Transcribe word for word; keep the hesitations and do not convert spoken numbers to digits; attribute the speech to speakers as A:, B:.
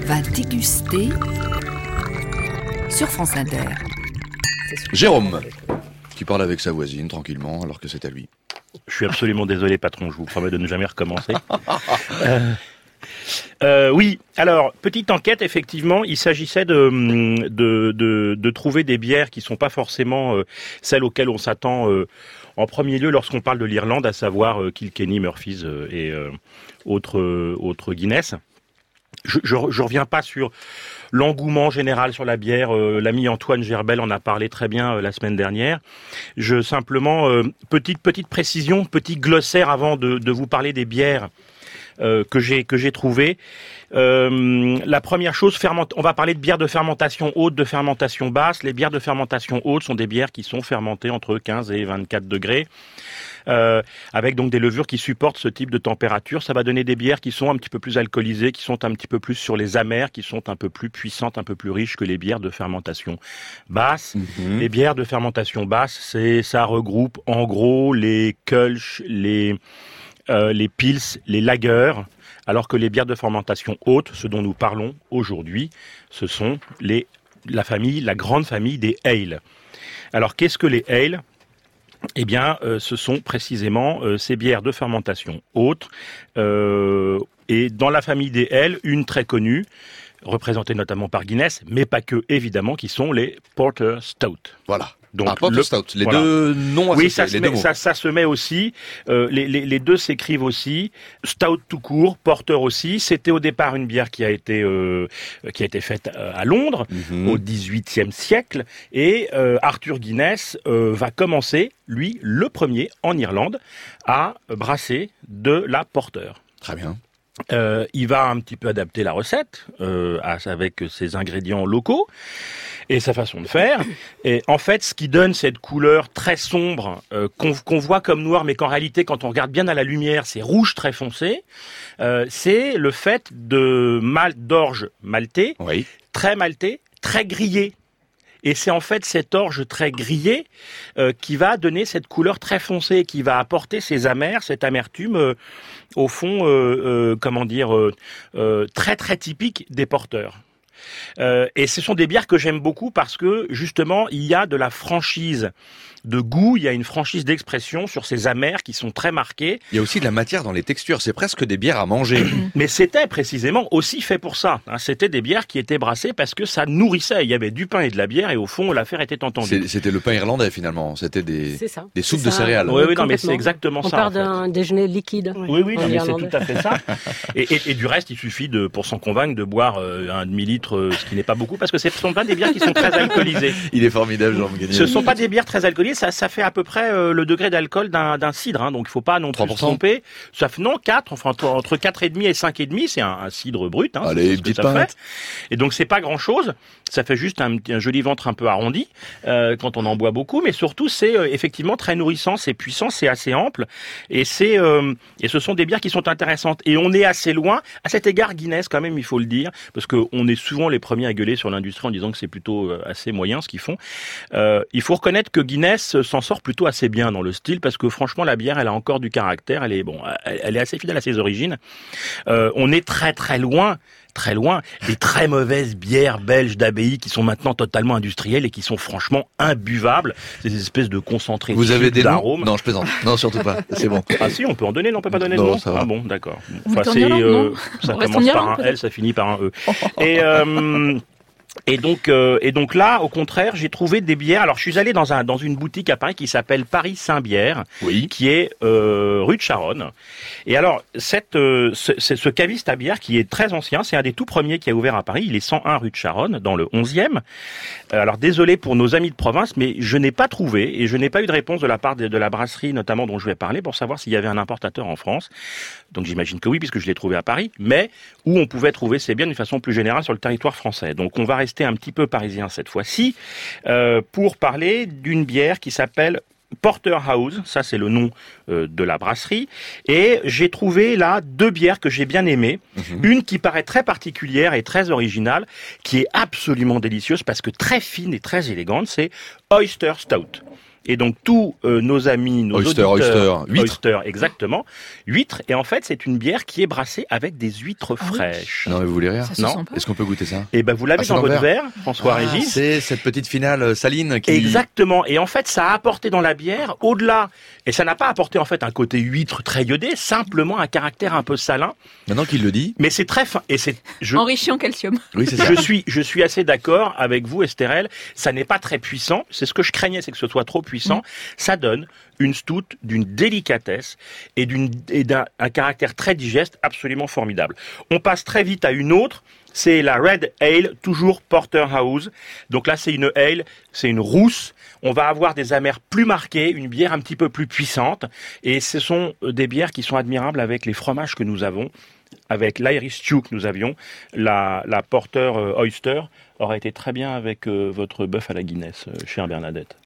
A: va déguster sur France Inter.
B: Jérôme, qui parle avec sa voisine tranquillement alors que c'est à lui.
C: Je suis absolument désolé, patron, je vous promets de ne jamais recommencer. euh, euh, oui, alors, petite enquête, effectivement, il s'agissait de, de, de, de trouver des bières qui sont pas forcément euh, celles auxquelles on s'attend euh, en premier lieu lorsqu'on parle de l'Irlande, à savoir euh, Kilkenny, Murphy's euh, et euh, autres, euh, autres Guinness. Je, je, je reviens pas sur l'engouement général sur la bière. Euh, l'ami Antoine Gerbel en a parlé très bien euh, la semaine dernière. Je simplement euh, petite petite précision, petit glossaire avant de, de vous parler des bières euh, que j'ai que j'ai trouvées. Euh, la première chose, ferment... on va parler de bières de fermentation haute, de fermentation basse. Les bières de fermentation haute sont des bières qui sont fermentées entre quinze et vingt-quatre degrés. Euh, avec donc des levures qui supportent ce type de température. Ça va donner des bières qui sont un petit peu plus alcoolisées, qui sont un petit peu plus sur les amers, qui sont un peu plus puissantes, un peu plus riches que les bières de fermentation basse. Mmh. Les bières de fermentation basse, c'est ça regroupe en gros les Kölsch, les euh, les Pils, les Lagers, alors que les bières de fermentation haute, ce dont nous parlons aujourd'hui, ce sont les la famille, la grande famille des Ale. Alors qu'est-ce que les Ale ? Eh bien, euh, ce sont précisément euh, ces bières de fermentation haute. Euh, et dans la famille des Ale, une très connue, représentée notamment par Guinness, mais pas que, évidemment, qui sont les Porter Stout.
B: Voilà.
C: Donc,
B: ah, Porter
C: le,
B: Stout, les
C: voilà.
B: deux noms associés,
C: oui, ça,
B: les
C: se
B: deux
C: met,
B: mots.
C: ça, ça se met aussi. Euh, les, les, les deux s'écrivent aussi. Stout tout court, Porter aussi. C'était au départ une bière qui a été euh, qui a été faite à Londres mm-hmm. au dix-huitième siècle, et euh, Arthur Guinness euh, va commencer, lui, le premier en Irlande, à brasser de la Porter.
B: Très bien.
C: Euh, il va un petit peu adapter la recette euh, avec ses ingrédients locaux et sa façon de faire. Et en fait, ce qui donne cette couleur très sombre euh, qu'on, qu'on voit comme noir, mais qu'en réalité, quand on regarde bien à la lumière, c'est rouge très foncé, euh, c'est le fait de malt d'orge maltais,
B: oui.
C: très maltais, très grillé. Et c'est en fait cette orge très grillée euh, qui va donner cette couleur très foncée, qui va apporter ces amers, cette amertume, euh, au fond, euh, euh, comment dire, euh, euh, très très typique des porteurs. Euh, et ce sont des bières que j'aime beaucoup parce que justement il y a de la franchise de goût, il y a une franchise d'expression sur ces amers qui sont très marqués.
B: Il y a aussi de la matière dans les textures, c'est presque des bières à manger.
C: Mais c'était précisément aussi fait pour ça. Hein. C'était des bières qui étaient brassées parce que ça nourrissait. Il y avait du pain et de la bière et au fond l'affaire était entendue.
B: C'est, c'était le pain irlandais finalement, c'était des, des soupes de céréales.
C: Oui, oui, non, mais c'est exactement
D: On
C: ça.
D: On part
C: en fait.
D: d'un déjeuner liquide.
C: Oui, oui, non, mais c'est tout à fait ça. Et, et, et du reste, il suffit de, pour s'en convaincre, de boire euh, un demi-litre, euh, ce qui n'est pas beaucoup, parce que ce ne sont pas des bières qui sont très alcoolisées.
B: Il est formidable, Jean Gagné.
C: Ce ne sont pas des bières très alcoolisées, ça, ça fait à peu près euh, le degré d'alcool d'un, d'un cidre, hein, donc il ne faut pas non plus se tromper. Ça fait, non, quatre, enfin entre quatre virgule cinq et cinq virgule cinq, c'est un, un cidre brut. Hein,
B: Allez,
C: c'est
B: une petite
C: ça
B: pinte.
C: fait. Et donc c'est pas grand-chose, ça fait juste un, un joli ventre un peu arrondi euh, quand on en boit beaucoup, mais surtout c'est euh, effectivement très nourrissant, c'est puissant, c'est assez ample, et c'est euh, et ce sont des bières qui sont intéressantes. Et on est assez loin, à cet égard Guinness quand même, il faut le dire, parce que on est souvent les premiers à gueuler sur l'industrie en disant que c'est plutôt euh, assez moyen ce qu'ils font. Euh, il faut reconnaître que Guinness s'en sort plutôt assez bien dans le style, parce que franchement la bière elle a encore du caractère, elle est bon, elle, elle est assez fidèle à ses origines. Euh, on est très très loin très loin des très mauvaises bières belges d'abbaye qui sont maintenant totalement industrielles et qui sont franchement imbuvables. C'est des espèces de concentrés
B: Vous avez des
C: d'arômes.
B: noms ? Non, je plaisante. Non, surtout pas. C'est bon.
C: Ah si, on peut en donner, non, on peut pas donner
B: non,
C: de nom.
B: Ça va.
C: Ah bon, d'accord.
E: Vous
C: Enfin,
E: en
C: c'est,
E: Irlande,
C: euh,
E: non
C: ça
E: on reste
C: commence
E: en
C: par
E: Irlande,
C: un L, ça finit par un E. Et euh, Et donc, euh, et donc là, au contraire, j'ai trouvé des bières. Alors, je suis allé dans un dans une boutique à Paris qui s'appelle Paris Saint-Bière,
B: oui.
C: qui est euh, rue de Charonne. Et alors, cette euh, ce, ce caviste à bière qui est très ancien, c'est un des tout premiers qui a ouvert à Paris. Il est cent un rue de Charonne, dans le onzième. Alors, désolé pour nos amis de province, mais je n'ai pas trouvé et je n'ai pas eu de réponse de la part de, de la brasserie, notamment dont je vais parler, pour savoir s'il y avait un importateur en France. Donc, j'imagine que oui, puisque je l'ai trouvé à Paris, mais où on pouvait trouver ces bières d'une façon plus générale sur le territoire français. Donc, on va rester un petit peu parisien cette fois-ci, euh, pour parler d'une bière qui s'appelle Porterhouse, ça c'est le nom euh, de la brasserie, et j'ai trouvé là deux bières que j'ai bien aimées, mmh. une qui paraît très particulière et très originale, qui est absolument délicieuse parce que très fine et très élégante, c'est Oyster Stout. Et donc tous euh, nos amis, nos
B: Oyster,
C: auditeurs,
B: oyster, huîtres.
C: oyster, exactement, huîtres. Et en fait, c'est une bière qui est brassée avec des huîtres
D: Ah oui.
C: fraîches.
B: Non, mais vous voulez rire?
D: Ça se
C: Non.
D: sent pas.
B: Est-ce qu'on peut goûter ça?
C: Et ben vous l'avez
B: Ah, c'est
C: dans
B: dans le
C: votre verre, François
B: Ah,
C: Régis.
B: c'est cette petite finale euh, saline qui...
C: Exactement. Et en fait, ça a apporté dans la bière, au-delà, et ça n'a pas apporté en fait un côté huître très iodé, simplement un caractère un peu salin.
B: Maintenant qu'il le dit,
C: Mais c'est très fin. Et c'est, je,
D: Enrichi en calcium.
B: oui, c'est ça.
C: je suis, je suis assez d'accord avec vous, Estérel. Ça n'est pas très puissant. C'est ce que je craignais, c'est que ce soit trop puissant. Ça donne une stout d'une délicatesse et d'une, et d'un un caractère très digeste, absolument formidable. On passe très vite à une autre. C'est la Red Ale, toujours Porterhouse. Donc là, c'est une ale, c'est une rousse. On va avoir des amers plus marqués, une bière un petit peu plus puissante. Et ce sont des bières qui sont admirables avec les fromages que nous avons. Avec l'Irish Stew que nous avions, la, la Porter euh, Oyster aurait été très bien avec euh, votre bœuf à la Guinness, euh, chère Bernadette.